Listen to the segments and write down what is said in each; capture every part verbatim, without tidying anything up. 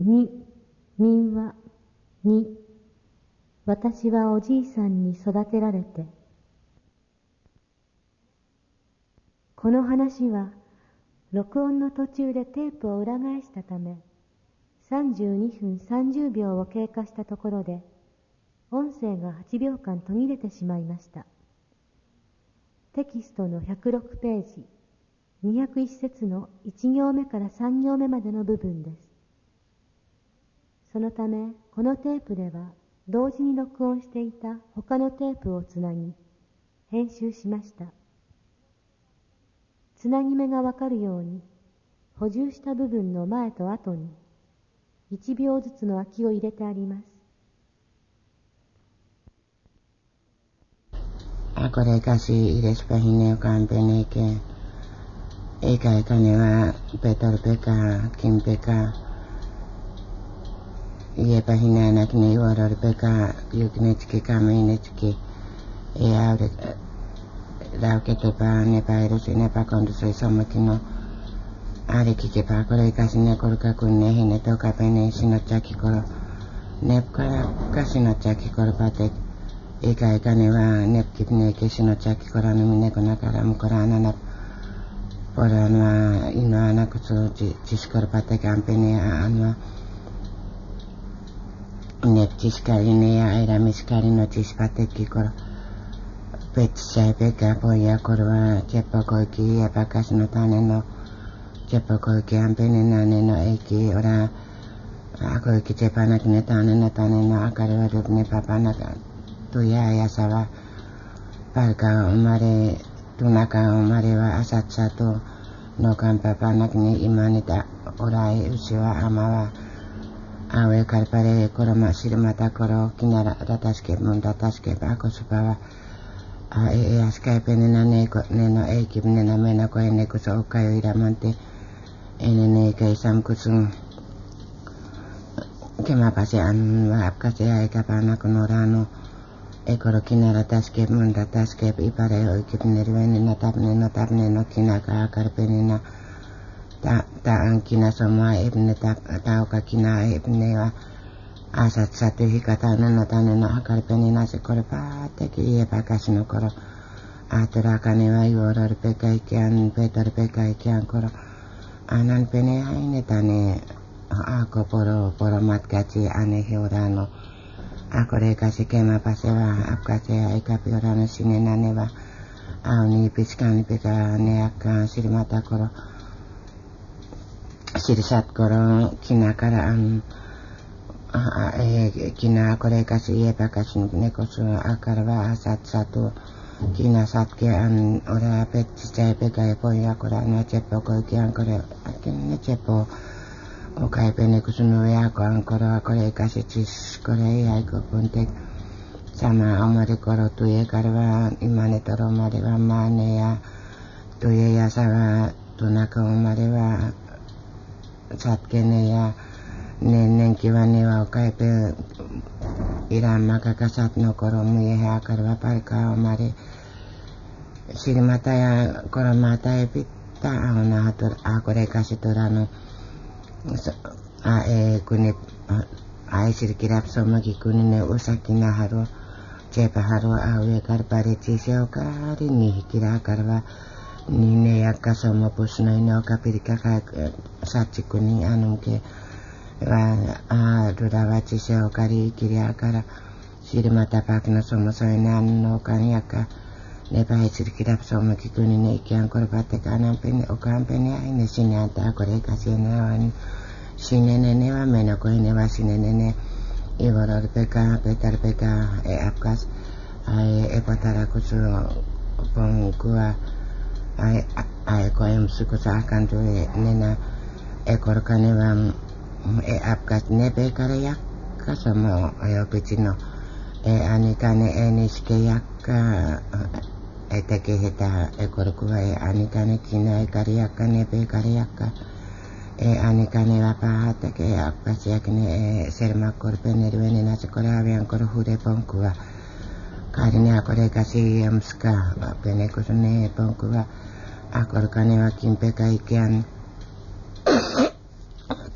に、民話、に、私はおじいさんに育てられて。この話は、録音の途中でテープを裏返したため、さんじゅうにふんさんじゅうびょうを経過したところで、音声がはちびょうかん途切れてしまいました。テキストのひゃくろくページ、にひゃくいち節のいち行目からさん行目までの部分です。そのため、このテープでは、同時に録音していた他のテープをつなぎ、編集しました。つなぎ目がわかるように、補充した部分の前と後に、いちびょうずつの空きを入れてあります。 Ako rin kasi irespahin ko ang pinike. Ika ika niwa Peter Peka, Kim Peka. Iye pahina anak ni Waror Peka, Yuknetski Kaminetski. E aure Raukete pa nepa irusi nepa kondusoi somakino. Are kike pa ako rin kasi nekoruka kunne hine toka pene sinochaki koro. Nepkara kasi nochaki koro patek. Ika ika niwa nepkip neke sinochaki koro no mineko nakara mukora ananap. Pora anwa ino anakutsu chiskoro patek ampene anwa. Nep chiskari ne ya aira miskari no chispateki koro. Petsai peka poya korwa chepo koiki ya pakas no tane no. Chepo koiki ampene nane no eki ora. Ako iki chepanak ne tane no tane no akare warup ne papanak. Tuya ya sawa. Parka umare tunaka umare wa asat satu. No kan papanak ni imanita orai usiwa amawa. Awe karpare koro masir mata koro kinara rataskep mun rataskep ako supawa. A e askai penena neko neno ekip nena mena ko ene kuso okayo iramante ene ne kai samkusun kema pase an apkase ai kapana konorano ekoro kinara taskep mun rataskep ipare ekip nerwene natapne natapne no kinaka karpenena ta ta ankina semua ibne ta tau kakina ibne wa asat satu hikatana natane no akar penina sekor pate ki e pakas no koro atura kane wa yoror pekai kian peter pekai kian koro anan pene aine tane ako poro poro mat kaci ane heurano ako re kasi kema pasewa apkase ai kapi orano sinenane wa auni piskani peka ne akka sirimata koro sirisat koro kinakara an Ah, eh, kina kore kasi ye pakas neko su akarwa asat satu kina sat ke an ora pet cicai pekai poya kora no cepo ko kian kore akin ne cepo o kai pene kusunu ya ko an kora kore kasi cis kore ya ko pontek sama amare koro tu ye karwa imane toro mare wa mane ya tu ye ya sama tunaka mare wa sat kene ya nenen kiwane wa kaipe irama kakasat no koro muye ha karwa parka mare sirimata ya koro mata e pitta ana hatur akore kasitorano a e kuni a sirkirap somagi kuni ne usakina haro chepa haro awe karpare chiseo kari ni kira karwa ni ne yakasoma pusno ino kapirika ka sachi kuni anum ke wa a durawa chiseo kari kiri akara sirimata pakna somo soina no kanyaka ne pa sirkirap somo kikuni ne kian korbate kanam pene o kampene aine sinata kore kasina wani sinene ne wa mena ko ne wa sinene ne ivoror peka petar peka e apkas ai e patara kusu pongkua ai ai ko em sukusa akan tu nena ekor kane wa e apkas nebe kare yakka sama ayo kecino e anikane eniske yakka e teke heta e korkuwa e anikane kina e kare yakka nebe kare yakka e anikane wapa teke e apkas yakne e serma korpene rwene na sekora awe ankor hure pongkuwa karine akore kasi amska pene kusune pongkuwa akor kane wa kimpe kaikian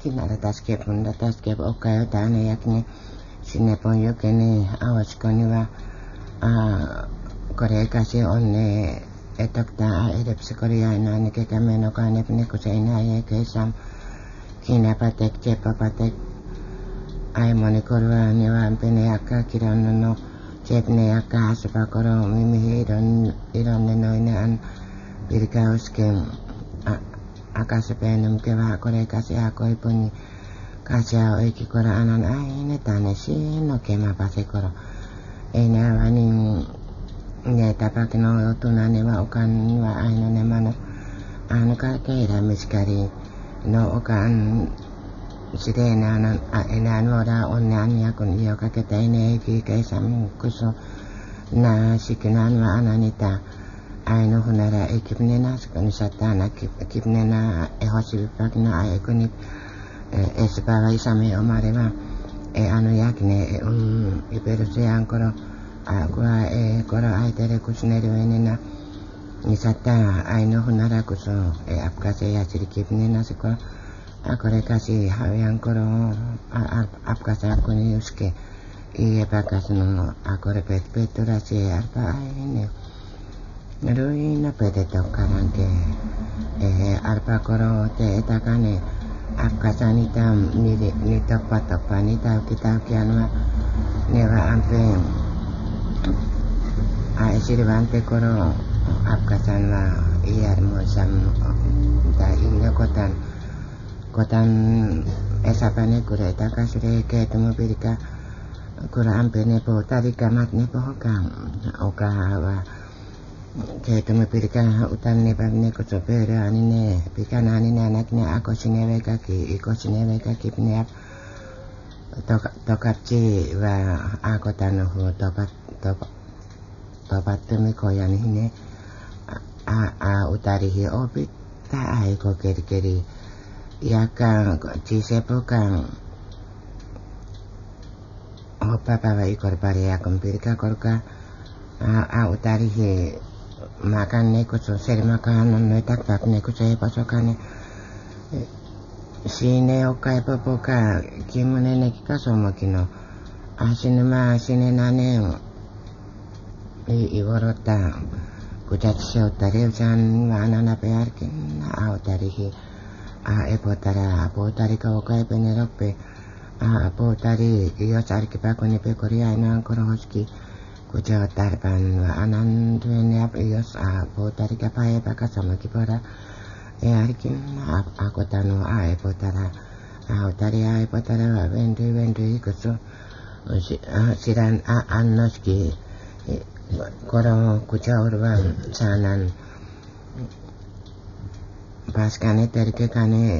kinara taske punda taske okayo tane yakne sinepon yokene awaskoni wa a kore kasi onne etokta edepsikoriya na ne kekameno kane pne kusaina ye kesam kinapatek chepapatek ai monikorwa ne wa pene akka kirano no chepne akka asapakoro mimi iron iron ne noine an pirkausken akasepenum kewa kore kasi ako ipuni kasi ao eki kora anan ai ne tane si no kema pase koro ene awani ne tapake no tunane wa okan wa ai no ne mano anu ka keira miskari no okan sirena anan ene anu ora onne ania kun iyo kaketa ene eki kaisam kuso na sikinan wa ananita ai no hunara ekipnena skoni satana ekipnena e hosipak na ai ekoni e separa isame omarema e anu yakne e un iperse ancora agua e cora ai tere kusneri wenena nisata ai no hunara kuso e apkase ya sirikipnena sekora akore kasi hawe ancora apkase akoni uske i epakas no akore pet petura se arpa ai ne Rui na pede tokaran ke eh arpa koro te etakane apkasanita ni ni topa topa ni ta kita kianwa neva ampe a esirvante koro apkasanwa iar mosam da inna kotan kotan esapane kure takasure ke temu pirika kura ampe ne po tarika mat ne po kam okawa ke temu pirika utan ne pavne ko sopera anine pikana anine anakne ako sinewe kaki iko sinewe kaki pne tokapchi wa ako tano hu topat topat topat temi ko yani hine a a utari hi obi ta ai ko keri keri yaka chi sepo kan o papa va ikor pare ya kompirika korka a a utari hi makan neko so ser makan no tak tak neko so pasokane sine okai popoka kimone ne kikaso makino asine ma sine nane i ivorota kutat so tare jan mana na pearke na au tarihi a epotara apotari ka okai penerope a apotari iyo charki pa kone pe korea ina ancora hoski kuja tarpan wa anan tuene ap ios a potari kapae baka sama kipora e arkin ako tano a e potara a otari a e potara wa vendu vendu ikoso siran a annoski koro kuja urban sanan paskane terke kane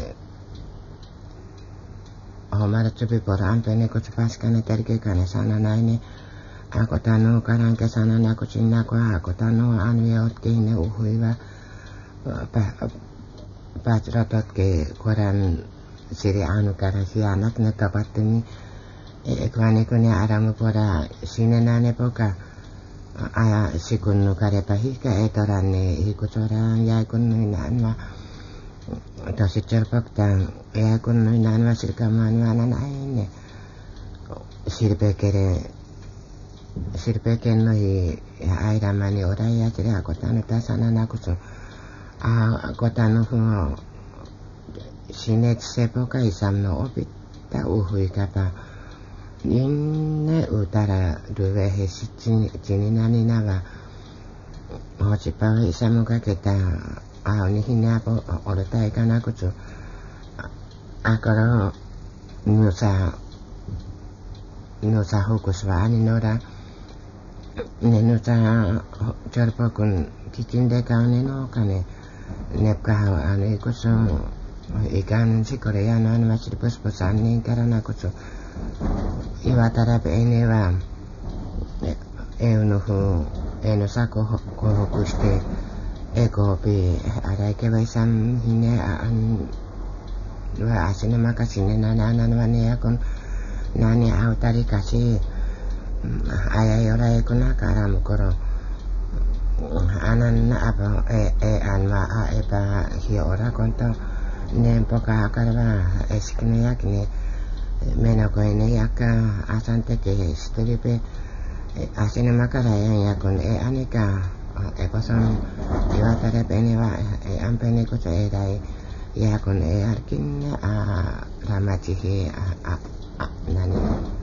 homara chupi pora ampene kuja paskane terke kane sana naine ako tano karang ke sana na ko sinna ko ako tano anu ya ot ke ne uhuiwa pa pachratot ke koran siri anu kara si anak ne kapatni e kwane ko ne aramu pora sinena ne poka aya sikun no kare pahika e torane iko chora ya kun no nanwa to sicherpak tan ya kun no nanwa sirkaman wana naine sirpe kere sirpe ken no i aira mani ora ya tere akotano ta sana na kuso a akotano hu sinet sepoka isam no opi ta uhui kapa inne utara duwe he sichini chini nani nawa hochi pa isam ka keta a ni hina po orata ikana kuso akara nusa nusa hokuswa ani nora neno ta charpa kun kitinde kane no kane nepka ane kuso ikan si koreano ane masih pas pasani karena kuso iwatara pe ene wa e uno ho eno sako ko kuste eko pe ara ke baisam hine an wa asine makasine nana nana wane akon nani autari kasi ayay oray ko na karam koro anan na apa e e anwa a e pa hi ora konto 年歩かあからばえしきのやきに目の声にやかあさんてきしとりべ足のまからやんやくんえあにかえこそんいわたれべにはえあんぺにこそえだいやくんえあるきんねあらまちひあああなに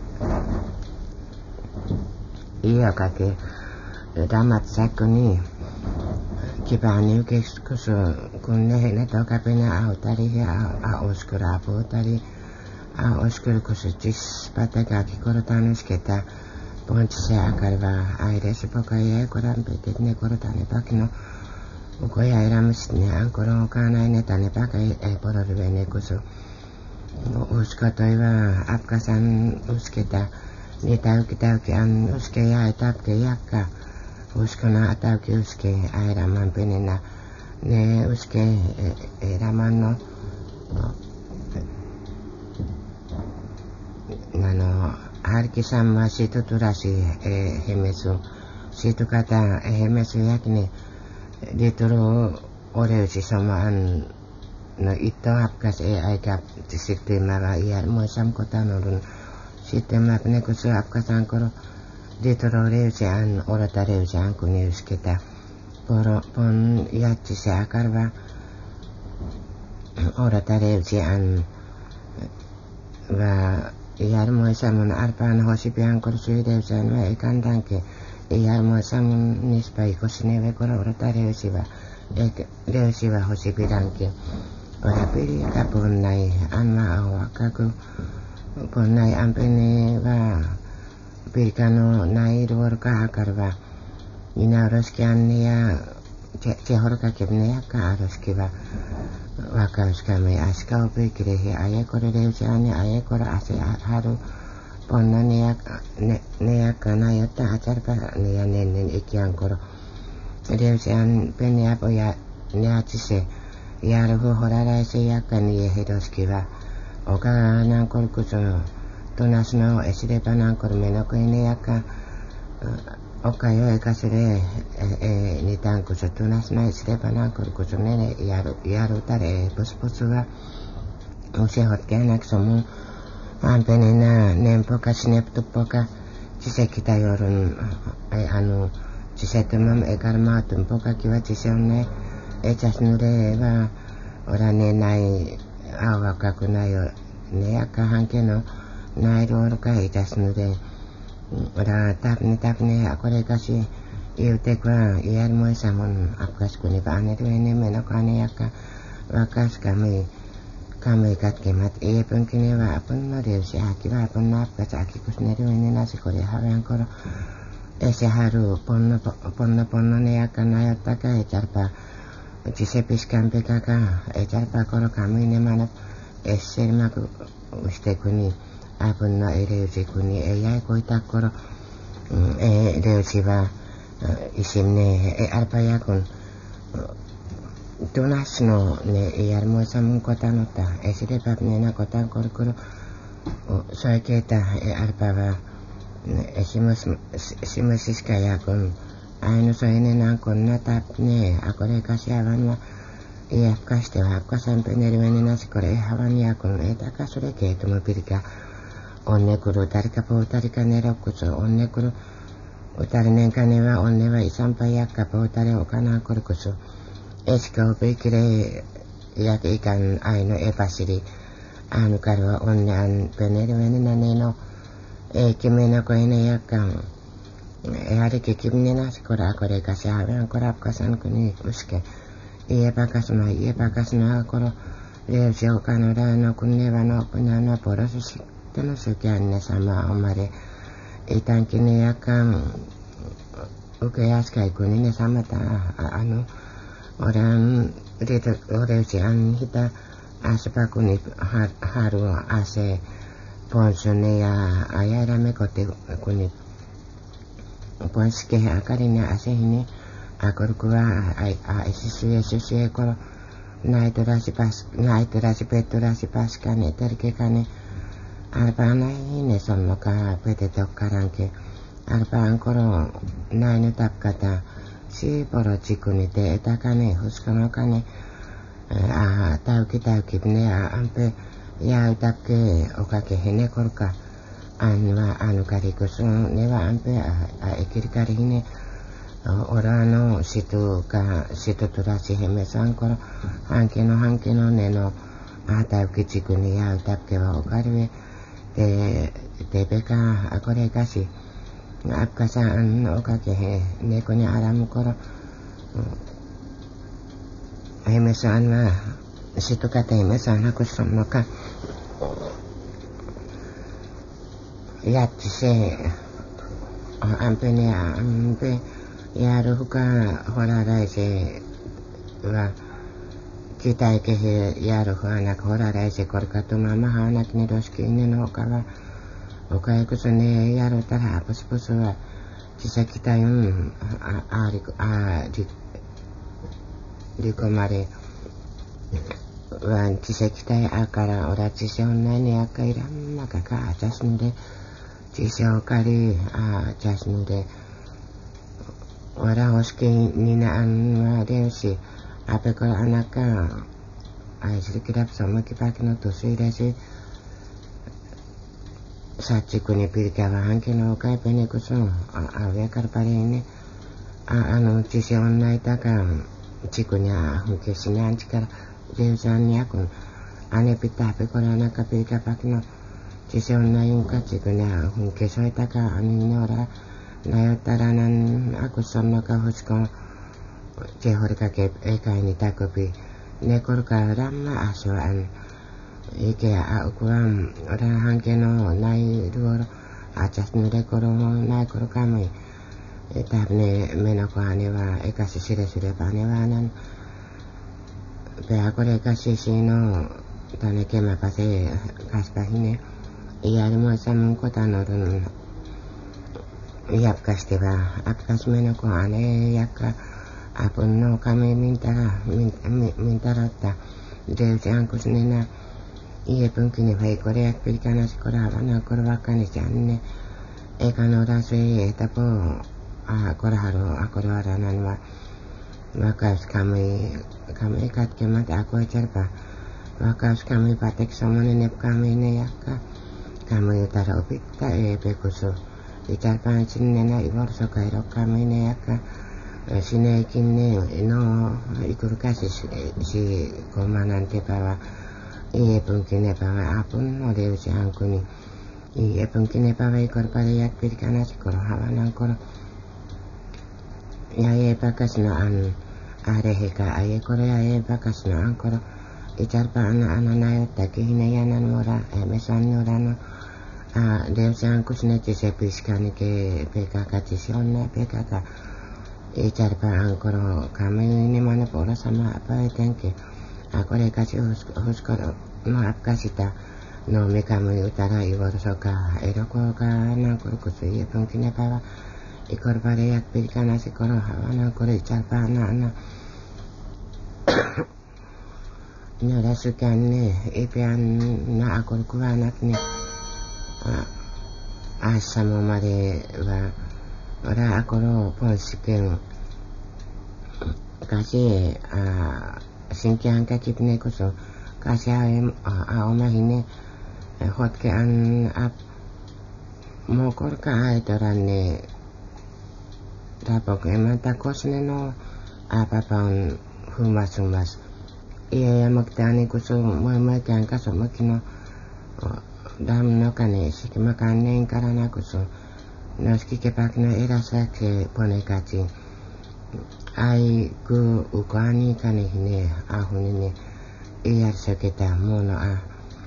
いやかけだまつさくにKibani keskus kunne ne tokapina autari a a oskura potari a oskura kusutis pataka kikorotanus keta ponchse akarva aires pokaye koran petetne korotane pakino ukoya eramusne ankoro kana ne tane pakai e pororvene kusu uskatoiva apkasan usketa ni tauki tauki an uskeya etapke yakka uskona atauki uske airaman penena ne uske eraman no nano harkisan ma situ turasi hemesu situ kata hemesu yakni dituru ore usi sama an no ito hapkas e aikap sistema ga iar mo sam kota norun sistema pne kusu hapkasan koro ditoro reusi an orata reusi an kuni usketa poro pon yatsi se akarva orata reusi an va iar mo samun arpan hosipi an kor sui reusi an va ikan danke iar mo samun nispa ikosine ve kor orata reusi va reusi va hosipi danke ora piri ka pon nai an ma awa kaku pon nai ampene va Pirkano nai ruorka akarva ina roskianne ya che horka kebne ya ka roskiva waka skame aska ope kirehi aye kore reusiane aye kore ase haru ponna ne ya ne ya kana ya ta acharpa ne ya ne ne ikian koro reusian pene ya poya ne atise ya ro horara se ya kan ye hiroskiva oka nan kor kuso tonas no esire panan kormeno koine yaka okayo ekasire e ni tan kuso tonas no esire panan kor kuso nene yaru yaru tare posposu ga ose hotkenak somu ampenena nempo kasnep tupoka chise kita yorun anu chise tumam ekarma tumpoka kiwa chise onne echas nure va orane nai awa kakunayo ne yaka hanke no nai ruor ka itas nude ora tapne tapne akore kasi iute kwa iar mo samon apkas kuni pa ane tu ene mena kane yaka wakas kami kami kat kemat e pun kini wa pun no de si aki wa pun apkas aki kusne tu ene nasi kore hawe ankoro ese haru pon pon pon ne yaka na yata ka e charpa chise piskan pe kaka e charpa koro kami ne mana ese ma uste kuni apun na ereusi kuni e yai koita koro e reusi va isimne e arpa yakun tunas no ne e armo samun kota nota e sire papne na kota koro koro soy keta e arpa va e simos simos iska yakun aino soy ne na kon na tapne akore kasi avan va e apkaste va apkasan peneri vene na sikore e havan yakun e takasure ke tumo pirika onne kuru tarika po tarika nera kuso onne kuru utarinen kaneva onne va isampa yakka po tare okana kuru kuso eska ope kire yak ikan aino e pasiri anu karwa onne an penere vene naneno e kimena ko ene yakka e are ke kimne na sikora akore kasi ave ankora apkasan kuni uske e pakas no e pakas no akoro le se okano da no kunne va no kuna no porosi teno sekianne sama omare itan kini yakam uke askai kunine sama ta anu orang rito oreusi an hita asapa kuni haru ase ponsone ya ayara me kote kuni ponske akarine ase hini akor kuwa a isisuye susuye koro naiturasi pas naiturasi peturasi pas kane terke kane arpana hine sonno ka pete tokkaranke arpa ankoro nainu tapkata si poro chikuni te etakane huskono kane あたうきたうきねあんぺやうたけおかけへねこるかあんはあのかりこそねはあんぺあえきりかりねおらのしとかしととらしへめさんころ半径の半径のねのあたうきちくにやうたけはおかりべででべかあこれかしあっかさんおかけへねこにあらむころへめさんはしとかてへめさんなくそんのかやっちせあんぺねあんぺやるふかほら来世は期待けへやるふはなくほら来世これかとままはなきねどしきねのほかはおかゆくそねやるたらポスポスはちさきたよんあありありりこまれはちさきたいあからおらちせおんないねあかいらんまかかあちゃすのでちせおかりあちゃすのでわらほしきになあんわでしあぺこらあなかあいするきらぷさまきぱきのとすいらしさっちくにピリカははんけのおかいぺねこそああ上からパレにねああのちせおんないたかちくにゃふんけしにあんちからでうさんにゃくんあねぴたあぺこらあなかピリカパキのちせおんないんかちくにゃふんけそいたかあにねおらなよったらなんあくそんのかほしこんちほりかけえかいにたくびねこるかららんまあしょあんいけあうくわんおらはんけのないるおろあちゃすぬれころないころかむいたぶねめのこはねはえかししれすればねはなんべあこれかししのたねけまぱせかしぱひねいやりもさむんこたのるんやっかしてはあっかしめのこはねやっかあぷんのかめみんたらみんみみんたらったでうちあんこすねないえぷんきにフェイこれやっぴりかなしこらはなこれわかにちゃんねえかのらすいえたぽあこらはろあこれはらなんはわかすかむいかむいかっけまてあこえちゃるぱわかすかむいぱてきそもねねぷかむいねやっかかむいたらおぴったえべこそいちゃるぱんちんねないわるそかいろかむいねやっかしねいきんねのいくるかししこまなんてぱはいえぷんきねぱはあぷんのでうちあんくにいえぷんきねぱはいこるぱでやっぴりかなしころはわなんころやえばかしのあんあれへかあえころやえばかしのあんころいちゃるぱあなあななよったきひねやなのらえめさんのらのあでうちあんくしねちせぴしかにけぺかかちしおんねぺかかいちゃるぱあんころかめいねまねぽらさまあぱえてんけあこれかしほすころのあっかしたのめかむいうたらいわるそかえろこかなんころくすいえぷんきねぱはいこるぱでやっぴりかなしころはわなんころいちゃるぱなあなにょらすきゃんねいぴあんなあこるくわなきねああっさもまではおらあころぽんしけんかしあしんきあんかきねこそかしあえあおまひねほっけあんあもうこれかあえとらんねたぽくえまたこすねのあパパんふますますいややまきたねこそもえまきあんかそまきのダムのかねしきまかんねんからなこそのしきけぱきのえらさけぽねかちあいくうこあにかねひねあふにねいやりさけたものあ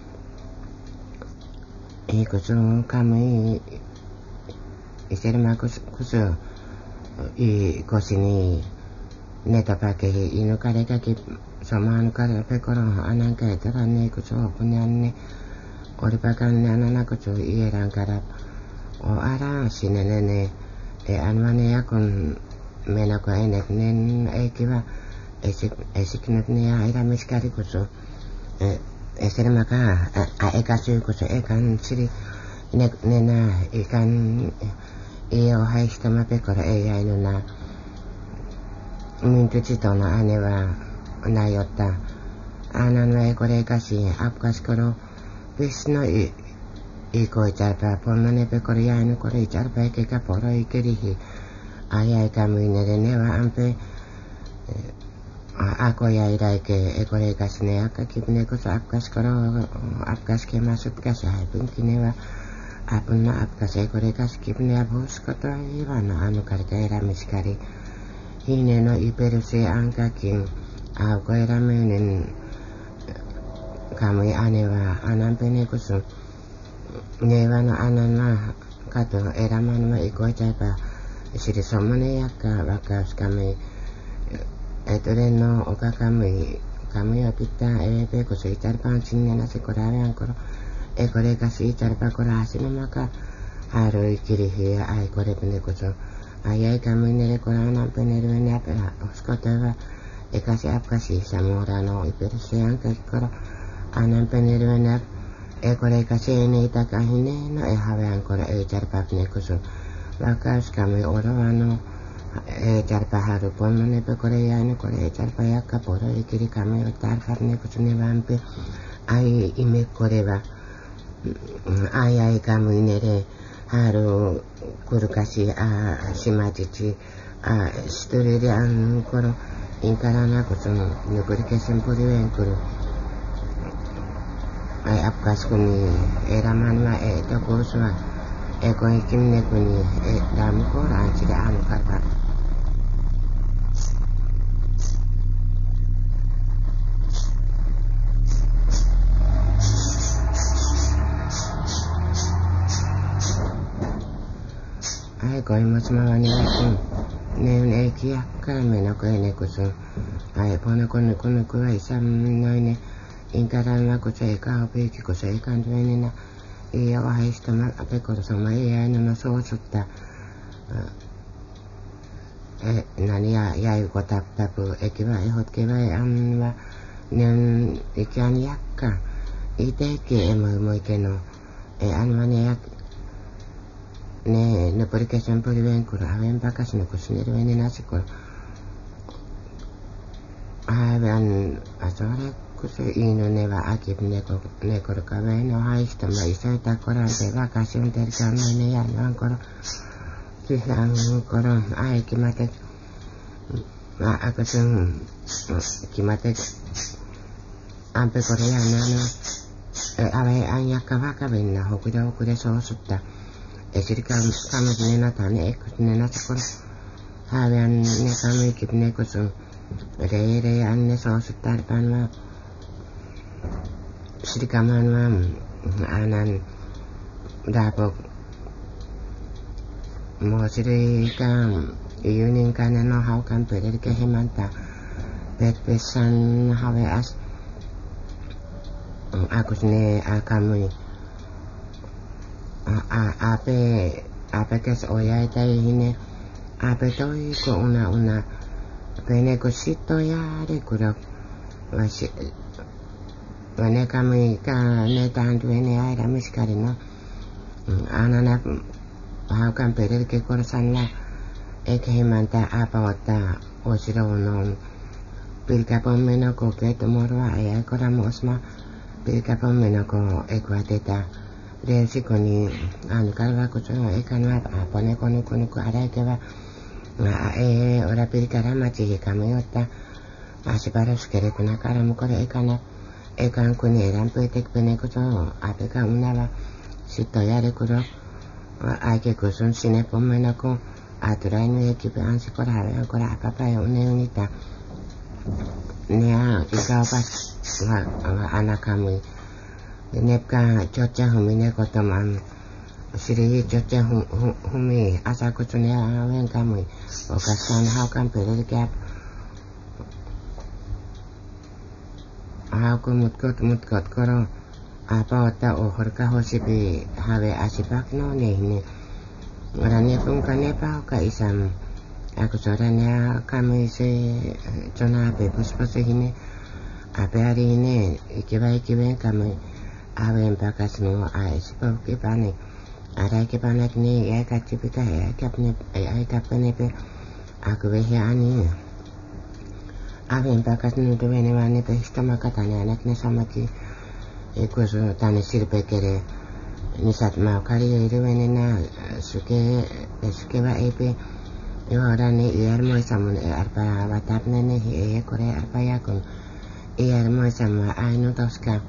いいこそかむいいせるまこそこそいいこしにねたぱけいのかれかきそまのかれぺころあなんかえたらねこそこにゃんねおりぱかんねあななこそいえらんからおあらしねねねえあんわねやこんめなこえねねんえきはえしえしきのねやいらみしかりこそええせるまかあえかしゅうこそえかんしりねねないかんえおはいひとまぺころえやいのなみんとちとの姉はなよった anan vai kore kasi apkas koro visno i i ko charpa ponno ne pe kore ya no kore charpa ke ka poro i kerihi aya ka muinere ne wa ampe ako ya irai ke e kore kasi ne aka kipne ko sa apkas koro apkas ke masut kasi hai pun kine wa apun na apkas e kore kasi kipne abos koto iwa no anu karka era miskari hine no iperuse anka king au ko era menen kami ane wa anan pene kusu newa no anan na kato era man ma iko chapa siri somane yakka wakas kami etore no oka kami kami apita e pe kusu charpa chinne na se korare ankoro e kore kasi charpa kora asino maka haro ikiri hi ai kore pene kusu ayai kami nere kora anan pene ruene apera oskoteva e kasi apkasi samora no iperuse anka koro anan pene ruene e kore kasi ne itaka hine no e have ankora e charpa pene kusu wakas kami oro ano e charpa haru ponno ne pe kore ya ne kore e charpa yakka poro e kiri kami o tarfar ne kusu ne vampe ai ime kore wa ai ai kami nere haru kuru kasi a simatichi a sturere an koro inkarana kusu nukuri kesen puri wen kuru ai apkas kuni era manwa e toko uswa e ko kimne kuni e damu kora anchide anu karpa ai ko imasma wani kun ne ne kia kame no ko ne kusu ai pone kone kone kuwa isam noine inkarana kusu e ka ope ki kusu e kan duene na iya wa haista ma ape ko sama iya no no so sutta e nani ya ya ko tap tap e ki va e hot ke va an va nen e kan yakka ite ke e mo mo ke no e an mane yak ne ne perché sempre ven cura aven vacas ne cosinero ven na se cor aven asore cose ino ne va a che ne co ne cor ca ven no hai sta mai sta ta corante vacazione del canno ne ya no ancora ci san ancora ai che mate ma a cosa che mate ampe coreana no ave anya kavaka ven na hokuda hokuda so sutta e siri kami kami nena tane ekut nena sekor havean ne kami kipne kusu re re anne so sutar panwa siri kaman mam anan dapok mo siri kam iyunin kana no hau kam peder ke hemanta pet pesan have as akus ne akami a ape ape kes oya tai hine ape toi ko una una pene ko sito ya de kuro wasi wane kami ka ne tantu ene ai da miskari no anana ha kan pere ke korsan la e ke manta apa wata osiro no pilka pomeno ko ke tomorwa ai ko ramosma pilka pomeno ko ekwateta Rensi koni anu kalwa kucho e kanwa apone koni koni ko ara ke va na e ora per karama chi kame yotta asi para skere kuna kara mu kore e kana e kan koni eran petek pene kucho ape ka una va sito yare kuro ai ke kusun sine pomena ko atura ni ekipe ansi kora ave ancora papa e une unita ne a ika pas va anakami nepka chocha humine kotoman siri chocha humi asa kutune awen kami okasan how kan pere gap how ko mutkot mutkot koro apa ota o horka hosipi have asipak no ne ne rane pun kanepa ka isam aku soranya kami se chona pe puspase hine ape ari ne ikiba ikibe kami awen pakas no ai sipa ke pane ara ke panak ni ya ka tipika ya kapne ai kapne pe aku be ani avin pakas nuutu venevaan ne pehistama katane anak ne samaki ikusu tane sirpekere nisat mau kali itu venena suke suke va epe yo ora ne iar mo samun arpa watap ne ne e kore arpa ya kun iar mo sama ainu toska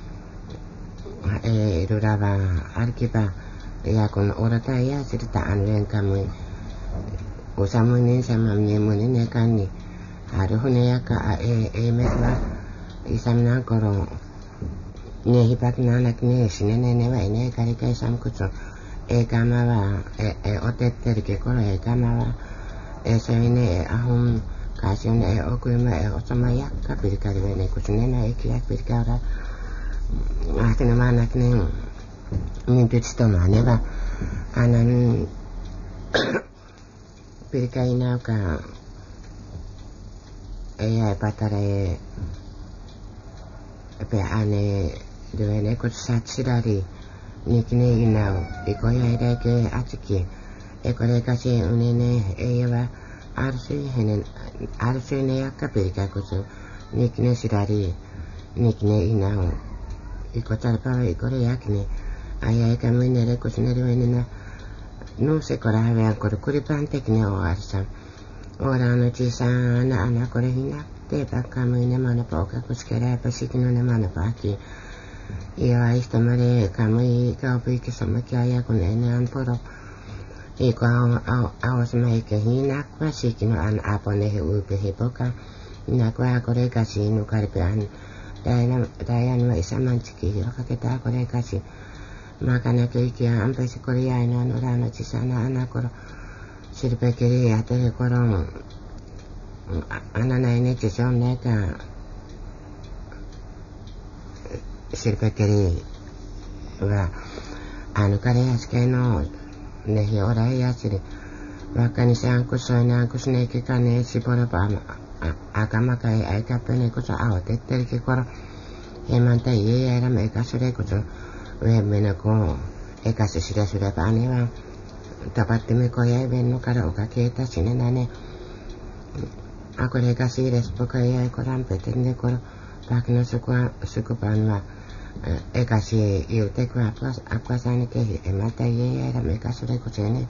e rurava arkipa ya kun orata ya sirta anven kamu usamu ne sama ne mo ne kanni haru ne ya ka e e meswa isamna koro ne hipak nanak ne sine ne ne va ne kari kai sam kutso e kama va e e otetter ke koro e kama va e savine e ahum kasione e okuma e osama yakka pirkari vene kusne na e kiak pirkara ahte ne manak ne min pitsto mane va anan pirkai na ka e ai patare pe ane dovene ko satsirari nikne inao iko ya ire ke atiki eko re kasi unene e va arse henen arse ne yakka perika ko so nikne sirari nikne inao iko tarpa iko re yakne aya e kamene re ko sinere venena no se korave ancora kuri pantekne o arsa ora no ci sana ana kore hina te pakkamu ne mana poka kuskere pasikino ne mana paki io isto mare kamui ka opiki samaki aya kun ene an poro iko au au smai ke hina pasikino an apone he upe he poka na kwa kore kasi no karpe an dayana dayana ma isaman chiki yo ka ta kore kasi makana ke ki an pesi kore ya no no rano ci sana ana koro sirpekeri ya te koro anana ine chishon ne ka sirpekeri va anu kare aske no ne hi ora ya sire va kani san kuso na kusne ke kane si pora pa akama kai ai ka pene kuso a tetter ke koro e manta ye era me ka sire kuso ve mena ko e ka se sire sire pa ne va tapatte me ko ye venno kara o ka ke ta sine nane ako re kasi respoka ya ko rampete ne ko pakno sukwa sukupanwa e kasi io te kwa pas akwa sane ke e mata ye era me kaso re ko sene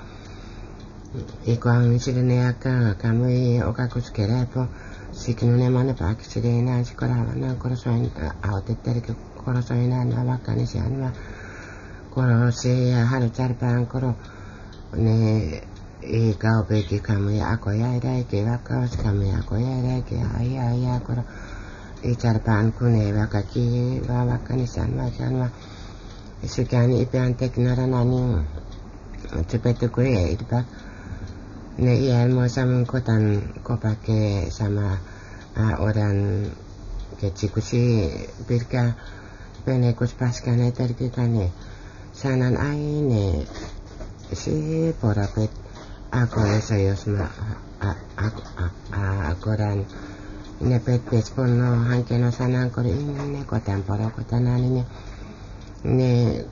e ko an sire ne aka kamui o ka kuskere po sikino ne mane pa sire na sikora na ko so a te tere ke ko so ina na va kani se anwa ko se haru charpa ancora ne e ka ope ke kamui ako ya era ke va ka kamui ako ya era ke ai ai ako e charpan kune va ka ki va va kani san va chanwa sukani ipan teknara nani cepete ko e ipa ne ia mo sam kotan ko pa ke sama a oran ke chikusi birka pene kus paskane terke kane sanan ai ne si porapet ako esayos ma ako akoran ne pet pet pono hanke no sanan kore ne kotan poro kotan ani ne ne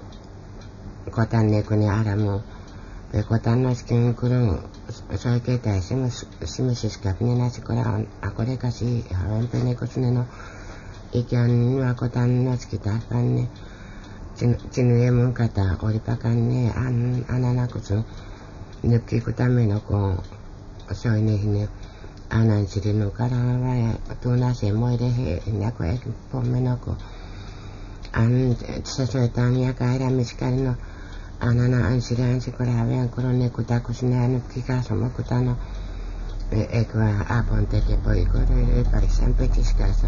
kotan ne kuni aramo pe kotan no skin kuro so ke ta sima sima siskap ne na sikora akore kasi hawen pene kosune no ikan no kotan no skitar panne chinu ye mun kata oripakan ne an anana kusu nepki kutame no ko so ne hine anan sire no kara va tuna se moire he ne ko ek pomeno ko an se so tania kaira miskari no anana an sire an sikora ave ancora ne kutakus ne nepki ka so mo kutano e qua a ponte che poi corre per esempio ci scasa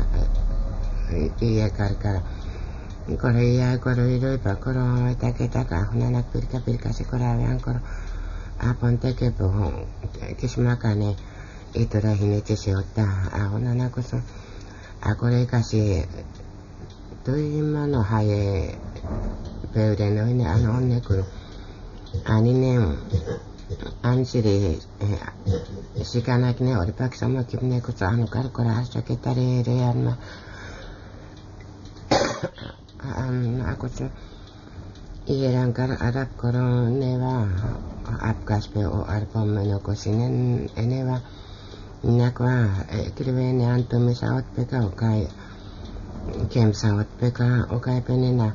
e carcara korea koroi pa koro ta ke ta ka huna pirka pirka se korave ancora a ponte ke po kisma kane itora hine che se otta a huna na koso a kore kasi to ima no haye peure no ne ano ne kuro ani ne ansire sikana kne or pak sama kipne koso anu kar kora hasta ke tare re anma an ako so iran kar arab koro neva apkas pe o arpom meno ko sinen eneva Nakwa, kilvene antumi saot peka okai, kem saot peka okai penena.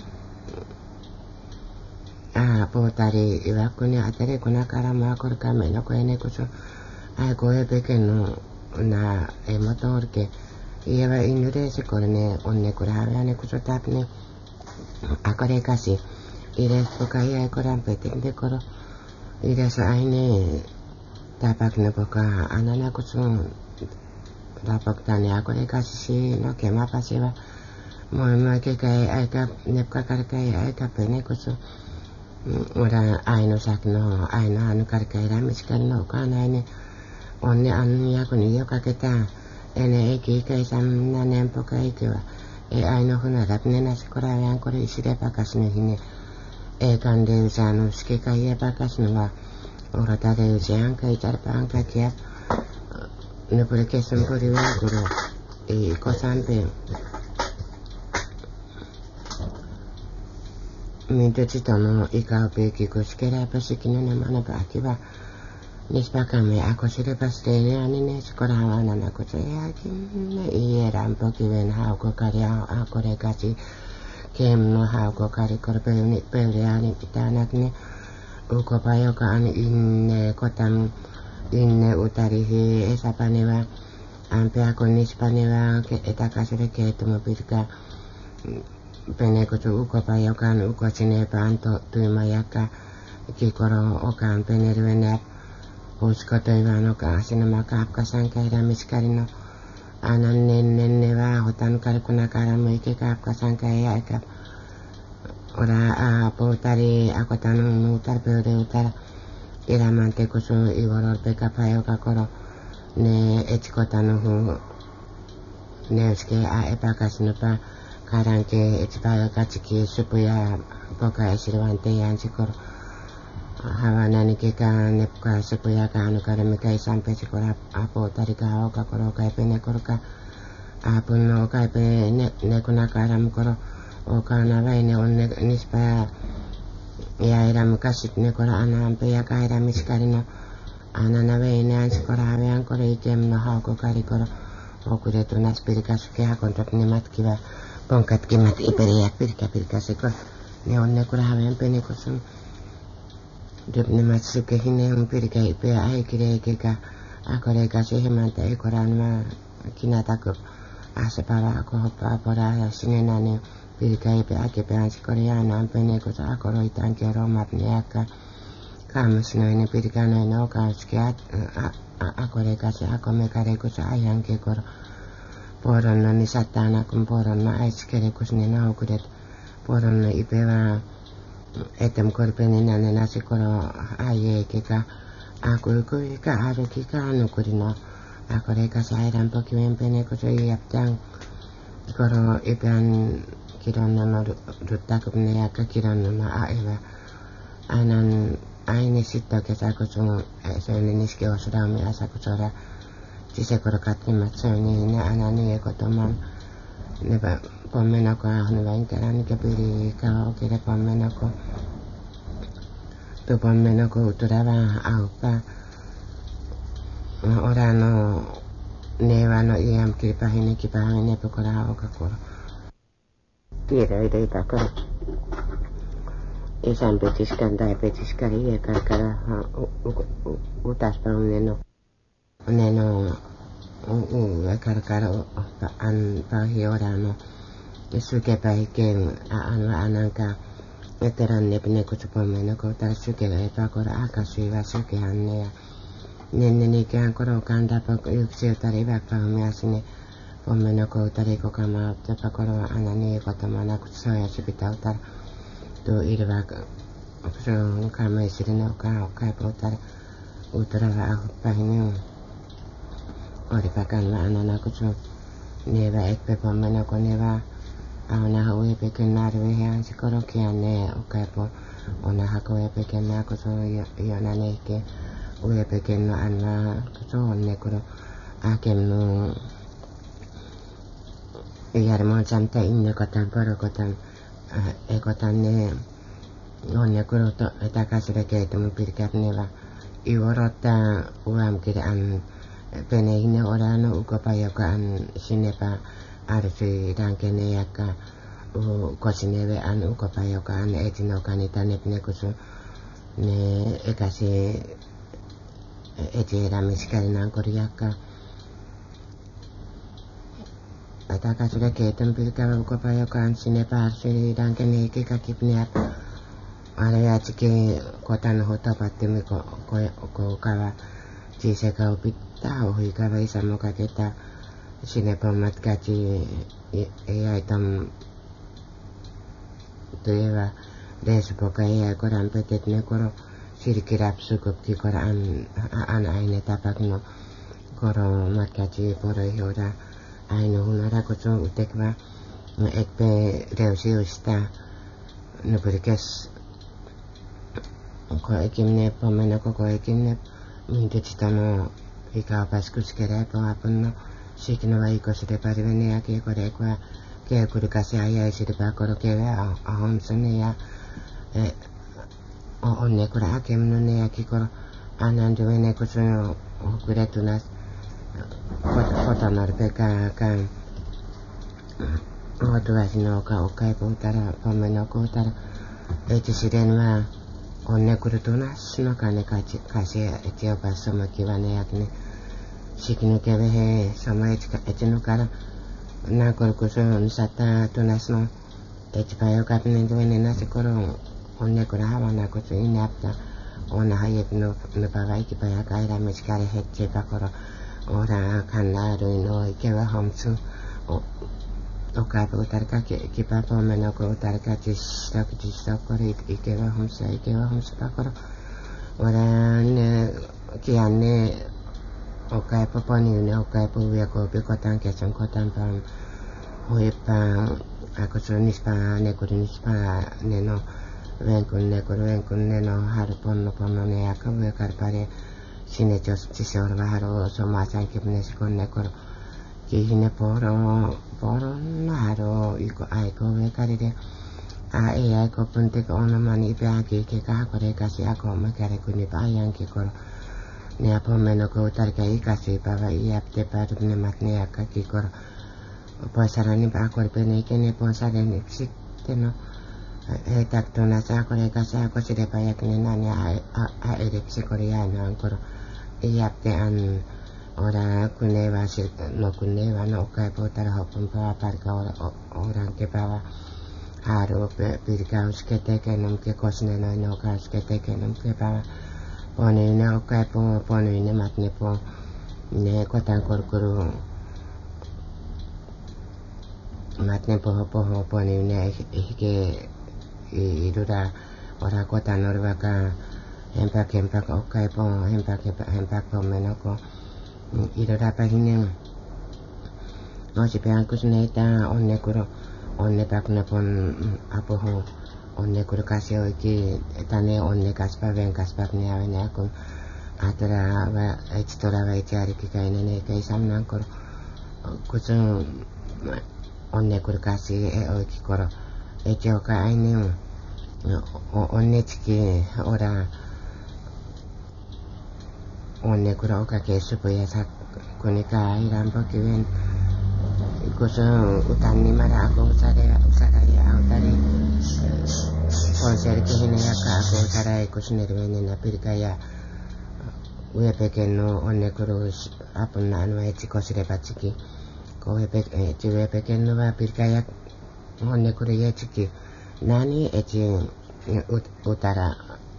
Ah, potari iwakuni atare kuna karama korka meno koene kuso. Ah, koe peke no na emotorke. Ieva inyure se korne onne kurave kuso tapne. Akore kasi. Ire poka ia korampete de koro. Ire sa aine tapak ne poka anana kuso. Tapak tane akore kasi si no kema pasiva. Moi moi ke kai aika nepka karkai aika pene kuso. Ora aino sakno aino anu karkai ramiskal no kana ine onne anu ya kuni yo kaketa ene eki kai samna nempo kai kiwa e aino huna rapne na skora yan kore isire pakas ne hine e kande usanu ske kai e pakas no wa ora tare usan kai tarpa anka kia ne pore ke sem pore wa guru e kosan pe Minto citono ika peki koskera pasikina na mana pakiva nispakame ako sire pastene anine skora wana na ko ya kinne iera un po kiven hauko kari ako rekasi kem no hauko kari korpe ni pere ani pitanakne uko payoka ani inne kotam inne utarihi esapaneva ampe ako nispaneva ke etakasire ke tumo pirka pene kutu uko payokan uko sine panto tuimayaka kikoro okan pene rwenep usko toivano ka sine makap kasan kaira miskarino anan nenne va hotan karkuna karamo ike kap kasan kaira ikap ora a potari akotanu nutar pere utar iramante kusu iworor peka payoka koro ne echkotanu hu ne uske a epakas nupa karanke etipaga kachiki supuya poka esirwante yanchikor hawana nikeka nepka supuya kanu karamika isampe chikora apo tarika oka koro ka pene korka apun oka pe nekuna karam koro oka na vaine onne nispa ya iram kasit nekora anampe ya kaira miskarino anana vaine anchikora avean koro ikem no hauko kari koro okure tunas pirikasuke hakontot nimatkiva pongkat kimat iperiak pirka pirka seko ne onne kura haven pene kosum dep ne matsuke hine un pirka ipe ai kire keka akore ka se hemanta e koran ma kinata ko ase para ko hopa pora sinenane pirka ipe ake pe ansi koreana pene ko sa akoro itanke romat ne aka kamus no ne pirka no no ka skat akore ka se akome kare ko sa ayanke kor Poronno ni satana kun poronno aiskere kusne naukudet poronno ipeva etem korpeni nane nasikoro aye keka aku ku ka aro kika anu kurino akore ka sairan pokimen pene ko so yaptang koro ipan kiranno no ruttakup ne aka kiranno ma aeva anan aine sitta kesa ko so so niske osrami asa ko sora Sise korokatni matsoni na anani e kotoman neba pomena ko ahnu vainkarani ke piri ka okere pomena ko to pomena ko uturava aupa ora no neva no iam kirpahine kipahine pokora okakoro tira ida ita ko isan petiskan dai petiskari e karkara utas pa uneno neno u karkara an pahi orano suke pahi ken anu ananka veteran ne pene ko supomeno ko tar suke e pa kora akasui va suke anne nenne ni ke ancora kanda pa yukse tare va pa me asine pomeno ko tare ko kama te pa kora anani ko tamana ko soya sipita utar to irva so kama isirina ka ka potar utara va pahi ne Ori pakan la anana kucho neva ekpe pomena ko neva ana hawe peke narwe han sikoro kiane okapo ona hakoe peke na kucho yona neke uwe peke no ana kucho onne kuro akem no iyar mo chamta inne kotan poro kotan e kotan ne onne kuro to etakasire ke tumu pirkat neva iworota uam kire an pene ine ora no ukopa yoka an sinepa arfi rankene yaka u kosineve an ukopa yoka an etino kanita nepne kusu ne ekasi eti ramiskari nankori yaka ataka sulle keeton pilkävä ukopa yoka an sinepa arfi rankene kikakipne yaka ale yatsike kotan hotapattimi ko ko kava jiseka upittaa ohi kava isamoka keta sinepommat käti ei aitam tueva desupoka ei ai koran petet ne koro sirkirapsukopki kora an an aine tapakno koro matkäti poro ihora aino hunara kotso utekva ekpe reusiusta nupurikes ko ekimne pomena ko ekimne minkä titano ikaupas kuskere po apunno sikno vai ko sire parvene ya ke kore ko ke kurikasi aya sire pa koro ke a ahonsone ya e onne kora akemno ne ya ki koro anandu vene ko sono kuretunas kotanar peka kan otuasino ka okai puntara pomena ko tara eti sirenwa onne kurutunas no kane kachi kasi etiopa sama kivane yakne sikinu keve he sama etino kara na korkuso sata tunas no etipayo kapne duene na sikoro onne kurava na kutu inapta ona hayet no no pavai ki paya kaira meskare hetche pakoro ora kanaro no ikeva homsu oka putarka ki papa meno ko tarka tistak tistak kore ikeva homsa ikeva homsa pakoro ora ne kianne oka poponi ne oka povia ko pe kotan kesan kotan pam hoipa ako sonispa ne korispa ne no venkun ne kor venkun ne no har ponno ponno ne akavu karpare sine jos sisorva haro somasan kipne sikon ne kor kihine poro poro naro iko aiko vekarire a e aiko punte ko onamani ipeaki ke ka kore kasi ako makare kuni payan ki kor ne apo meno ko tarka ikasi pava iapte parne matne akaki kor posarani pa kor pene kene posarani sitte no he taktona sa kore kasi ako sire payak ne nani a a erepsi koreano ankor iapte an ora kuneva no kuneva no kai potara hopun pa parka ora ora ke pava haro pirkaus ke teke nom ke kosne no no kas ke teke nom ke pava pone ne o kai po pone ne matne po ne kotan korkuru matne po po pone ne ke idura ora kotan orvaka empak empak o kai po empak empak po menoko idora pahine nosi pean kusneita onne kuro onne pakna pon apoho onne kuro kasio iki tane onne kaspa ven kaspa ne avene akon atara va etstora va etiari ki kaine ne kai samnan kuro kusun onne kuro kasi e o ki kuro etio ka aine onne tiki ora onne kura oka kesu poya sak kunika irampo kiven kuso utanni mara ako usare usara ya utari konser kihine ya ka ako usara kuso nervene na pirkaya uye pequeno onne kuru apun na anu eti kosire patsiki ko epe eti uye pequeno va pirkaya onne kuru ye chiki nani eti utara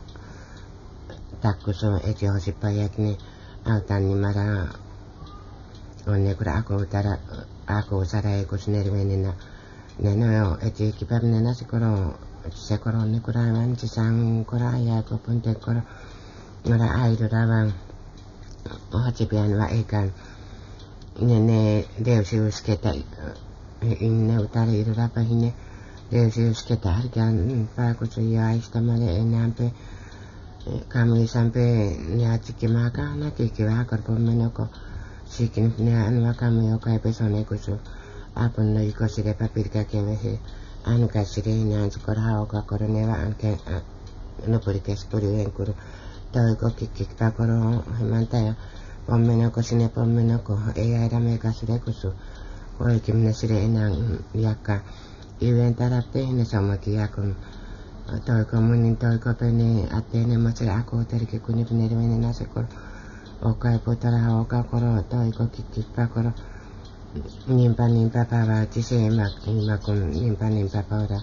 takkuso eti hosipayakni autanni mara onne kura ako utara ako usara e kusnervenina neno eti kipapne na sikoro se koro onne kura man sisang kura ya ko punte koro mara aido ravan hosipian va ekan nene deusius keta inne utara ido rapa hine deusius keta harkan pakuso ya istamale enampe kami sampai niat kima kana kikira korpo menoko sikin ne anwa kami okai pesone kusu apun no iko sire papir ka kevehe anu ka sire ne an skora oka koroneva anke no porike spori enkuru to iko kikik pa koro hemanta ya pommenako sinne pommenako ei aida meikasurekusu oikeimne sille enää jakka yhden tarapteihne samaki jakon toiko munin toiko pene atteene matsele ako terke kuni pene vene nasekor okai potara oka koro toiko kikippa koro niinpä niinpä päivää tiseemak nimakun niinpä niinpä päivää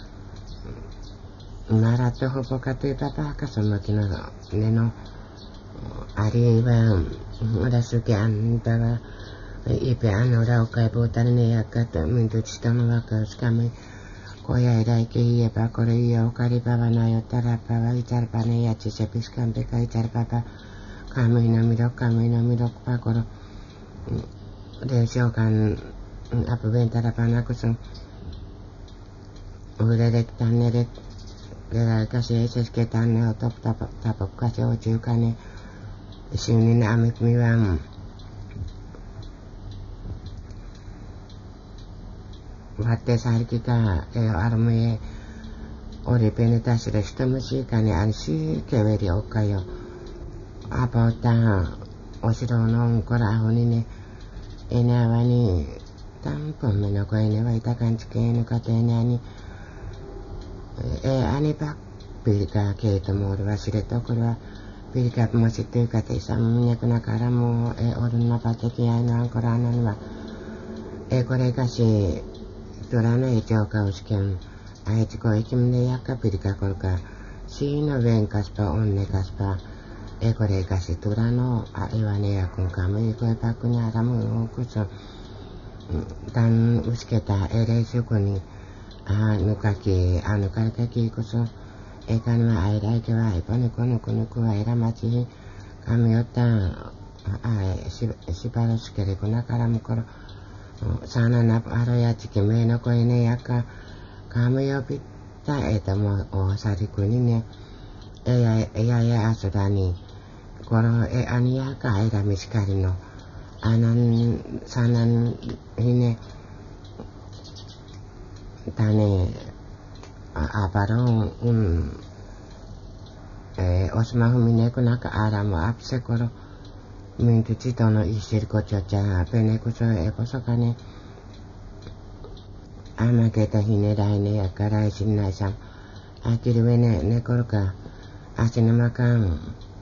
Maratto hopoka tyypä pähkäsommakin neno Arriva rasukean päivä ipeän oraukai puhutaan ja että mintutsista on vakauskami koja eräike hiepä kore iyo karipäivänä jo täräpäivä itärpäänä jätsi se piskän peka itärpäivä kamina midok kamina midok pakoro Resiokan apuven täräpäänä kun se uudelek tänne käsi ei seske tänne on top tapokkasi otsiukane synnin amit mivään vaatteessa harkikaa armeija ori pieni tässä restamusiikkaan ja ansi keveri okka jo apauttaa osiroon on korahonine enää vani tampomena kun ei ne vaita kanskeen kateenää niin ei äänipäk pilkää keitomuodua sille tokurua pilkää mua sitten ykäteissä minä kun nakaramu ei odun napatekijä aina on koranan ei koreikasi Turana ei teokausken äiti koikimne jakka pilkää kolkaa siinä venkaspa onnekaspa ei koreikasi turano aivan ja kun kamui koipa kun jääramu kuso tän usketaan edes joku niin nukaki anukarkaki kuso eikä nämä äidä eikä väipä nuku nuku nuku äidä matsihin kami ottaa siparoskeri kun nakaramukoro sana nap arojatike meino koine jakka kami jo pitää etä mua osari kunine ei ei ei asodani koro ei ani jakka äidä miskarino anan sanan hine tänne aparon un osmahu minne kun naka aramo apse koro mintu titono isir kochocha pene kuso eposokane ama keta hine daine ja karaisin naisa akirvene ne korka asinamakan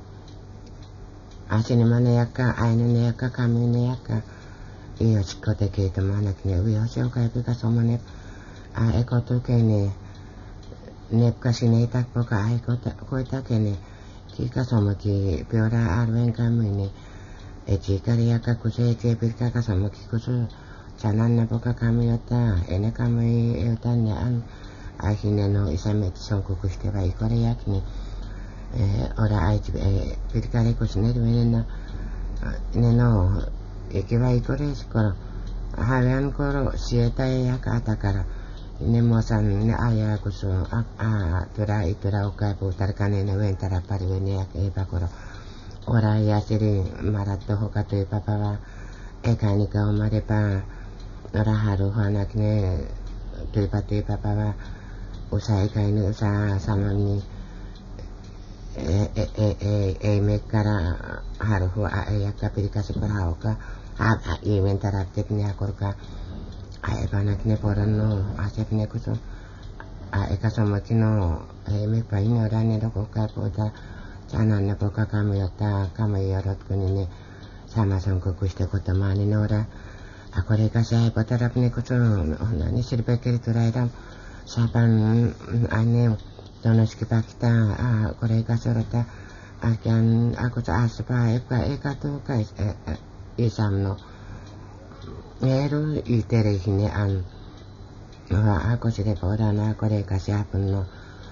asinamane jakka ainene jakka kamine jakka ios kotekeita manakne uios joka epika somane a ekotukene nepkasin ei takpoka aikota koitakene kika somaki piora arven kamine echikari jakka kuse etie pirka kasomaki kusu sananne poka kamiota ene kami eutanne an ahine no isamet sonko kuste vai kore yakni ora aiti pirkari kusne venena neno ekivai kore skoro havean koro sieta jakka atakara ne muasan ne aja kusu a tura itura ukai putarkane ne ventara parvene yak epakoro ora ya siri maratto hokatu papava ekanika omarepa raharu hanakne tuipati papava usai kainu usa samani e e e e mekara haruhu a yakka pirikasi parauka a a inventara teknia korka ai panakne porano asepne kuso a ekasomakino e me paino rane roko kapota sananne poka kamiota kamiorot kunine sama sonko kuste kotamani nora akore kasai potarapne kuso onani sirbekeri turaidam sapan ane donoski pakta a kore kasorota akan aku sa aspa eka eka to kai isamno Eru itere hine an ako sire porana kore kasi apunno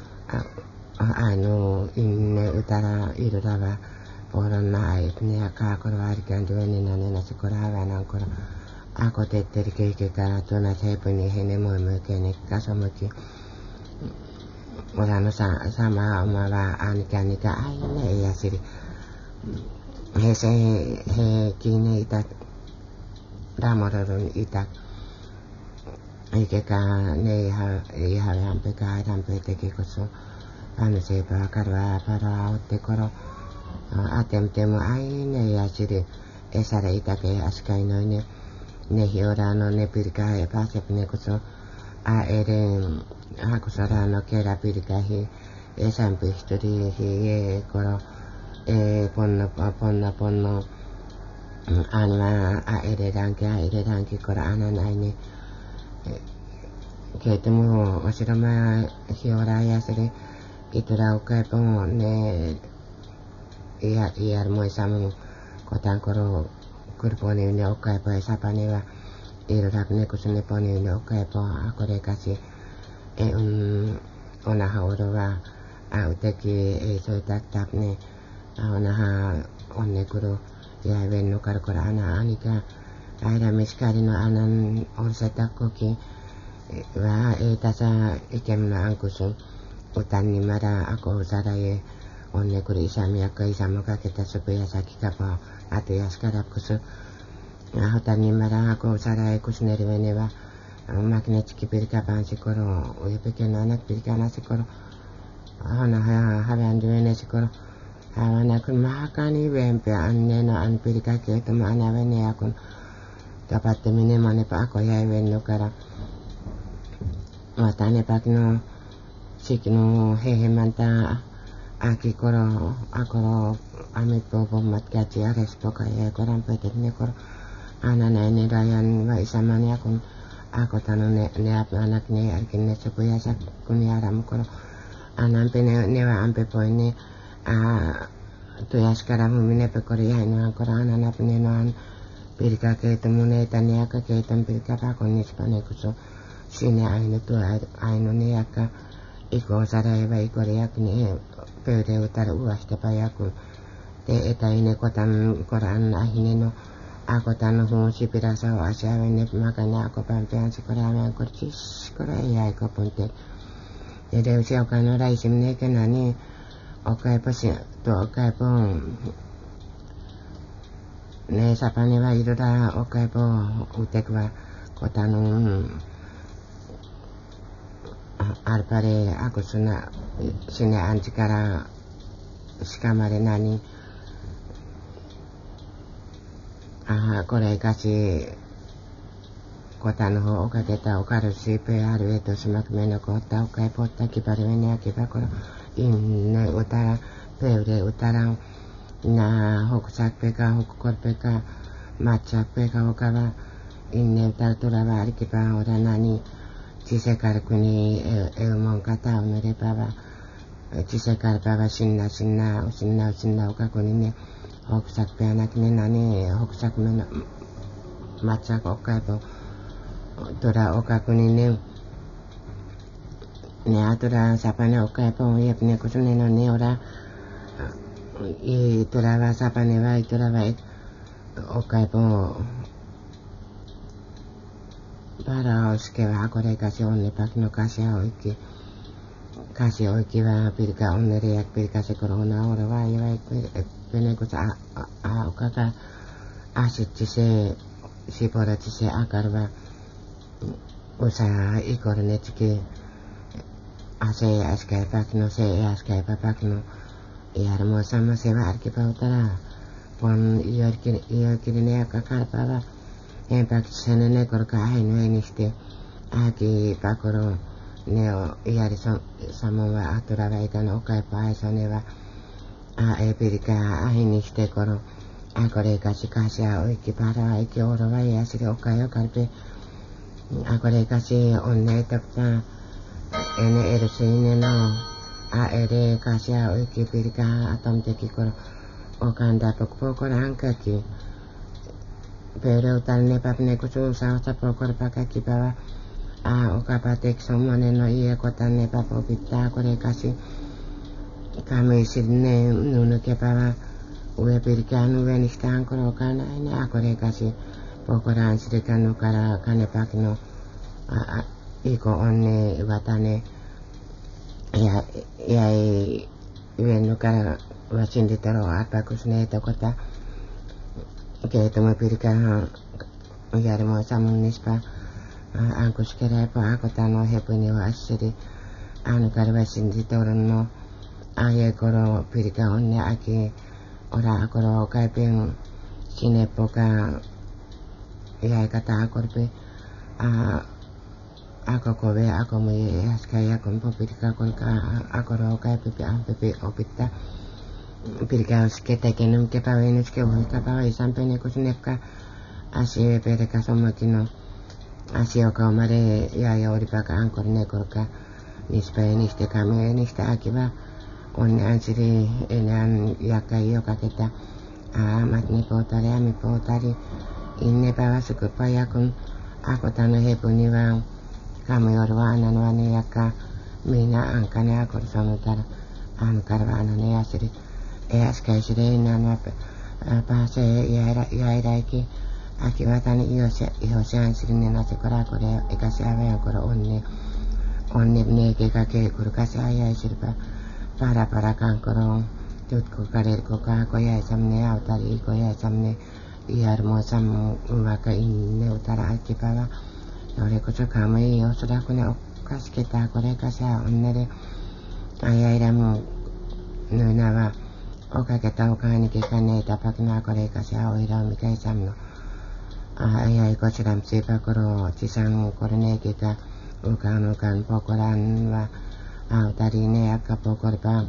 anu inne utara irurava porana aipne aka korvari kandueni nane nasi korava nankora ako tetteri keike ka tona sepuni hine moimu kene kasomuki orano sa sama omava anikänika aine ja siri he se he kine ita Ramororun ita eikä ne ihan ihan hampeka hampea teki koso panu sepa karva para otte koro atemtemu aine ja siri esare itake askainoine ne hiorano ne pirka e pasep ne kuso a ere a kusarano kera pirkahi esan pistori hi e koro e ponna ponna ponno anima a ere ranki a ere ranki koro ananaine ketemu osirama hiora ya siri itura ukai pongo ne ia iar mo isamu kotan koro kurponi ne ukai po sapane wa irap ne kusune poni ne ukai po akore kasi e un ona haoro wa a uteki e so tak tap ne ona ha onne kuro ya ven no kar kora ana anika aira miskari no anan orsa takoki wa e tasa ikem na ankusu utan ni mara ako usara ye onne kuri isami akka isamu ka kita supaya saki kapa ate askarap kusu hutan ni mara ako usara e kusneri vene wa magnet ki pirka pansi koro uye pequeño anak pirka nasi koro ana ha haban duene sikoro hawana kun mahakani vempe anneno an pirka ke to mana vene akun tapatte mine mane pa ako yai venno kara matane pakno sikno hehemanta aki koro akoro amit popo matkachi ares poka ye koran petet ne koro anana ne rayan wa isamani akun ako tano ne ne anak ne arkin ne supaya sak kuni aram koro anampe ne ne wa ampe poine a to yaskara mine pe koro ya no ankora anana ne no an pirka ke temune tania ka ke tem pirka pa koni spane kuso sine aino to aino ne aka iko saraeva ikoreak ne peure utar uaste payaku te etaine kotan koran ahine no ako tano hu sipirasa o asya vene makanya ako pampean si koreame korchis korea ko ponte ede usi okano raisim ne kenani okai pasi to okai po ne sapane va irora okai po utekva kotano arpare ako suna sine antikara shikamare nani ah kore kasi kota no ho okaketa okaru sipe aru eto simak meno kota okai pota kipare vene akipa koro inne utara peure utara na hokusak peka hokukor peka matchak peka okava inne tartura va arkipa ora nani chisekar kuni eumon kata unere pava chisekar pava sinna sinna sinna sinna okakuni ne hokusak pe anak ne nani hokusak mena matchak okai po tora okakuni ne ne atora sapane okai po yep ne kusune no ne ora i tora va sapane va i tora va okai po para os que va kore kasi onne pakno kasi oiki kasi oiki va pirka onne reak pirka se corona ora va i va pene ko a a okaka asit se si pora se akarva usa i kornet ke ase aska pakno se aska pakno e hermosa ma se va arke pa utara pon iar ke iar ke ne akakar pa va en pakisane ne kor ka hai no eniste aki pakoro ne iar so samoa atura va ita no kai pa eso ne va a e pirka a eniste koro a kore kasi kasi a oiki para oiki oro va ya sire okai o karpe a kore kasi onne tapta ene erosine no a ere kasi a oiki pirka atom teki koro okanda pokpo koro hankaki pero tal ne papne kusu sa sa pokor pakaki pava a okapatek somone no ie kotan ne papo pitta kore kasi kame sidne nuno ke pava ue pirkanu venistan koro kana ine a kore kasi pokoran sirikanu kara kane pakno a iko onne watane ya ya venu kara wasinditaro apakusne tokota que toma pirka yare mo samun nispa ankus kere pa akota no hepuni wa asiri anu karwa sindi toron no aye koro pirka onne aki ora akoro kaipin sinepoka yai kata akorpe a ako kowe ako mo yaskaya kon po pirka kon ka akoro kaipipi ampipi opitta pirka usketa kenum ke pavenus ke hoita pa isampe ne kusinepka asi pereka somotino asi oka mare ya ya oripaka ankor ne korka nispe niste kame niste akiba on ansiri enan yakai yo kaketa a matni potare ami potare inne pava sukupaya kun ako tano hepuni wa kame orwa anano ane yaka mina ankane akor samutara an karwana ne asiri e askaisire nana pase yaira yaira ki aki watani iose iose ansiri ne nase kora kore ekasi ave ankora onne onne ne ke kake kurkasi aya isirpa para para kankoro tutko karer ko ka ko ya samne autari ko ya samne iar mo sam waka inne utara akipava ore ko choka mai yo sura ko ne okasketa kore kasa onnere ayaira mo no nava okaketa okani ke kane tapakna kore kasa oira mi kai samno ayai ko chiram sepa koro chisang korne ke ka ukan ukan pokoran wa autari ne akapokor pa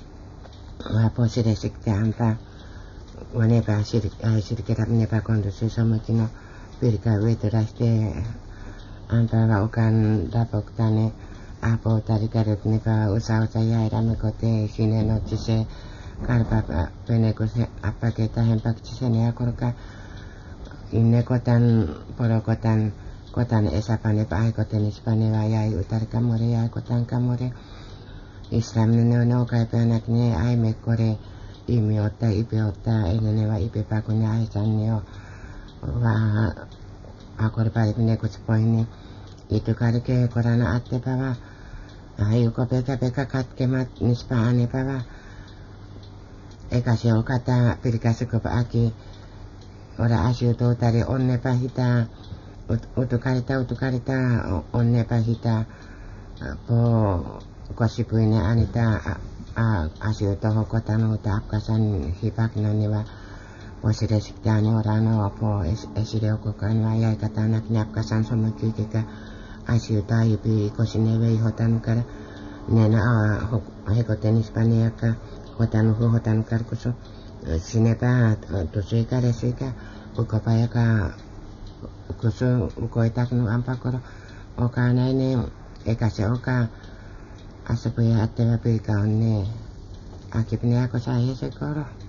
wa posire sikte anta wane pa sir sir kerap ne pa kondo se samakino pirka veteraste anta wa ukan dapok tane apo tari karet ne pa usa usa ya era me kote sine no chise karpa pene ko se apa kita hempak chise ne akorka inne kotan porokotan kotan esapane pa ai koten ispane wa ya utar kamore ya kotan kamore Islam ne no kai panak ne ai me kore imi otta ipe otta ene wa ipe pa ko ne ai san ne wa akor pa ne ko spoini itu kare ke korana atte pa wa ai ko peka peka kat ke mat nispane pa wa e ka se o kata pirka se ko pa aki ora asio to tare onne pa hita utu karita utu karita onne pa hita po kosipuine anita a asio toho kota no ta apkasan hipak naniwa posire siktani orano po esire oko kanwa ya katana nyapkasan sama kika asio ta ipi kosinewe hotan kar nena a heko tenis paniaka hotan hu hotan kar kuso sinepa to seka reseka ukapaya ka kuso ukoitak no ampakoro oka naine ekase oka asapaya ateva pika onne akipne ako sa hese koro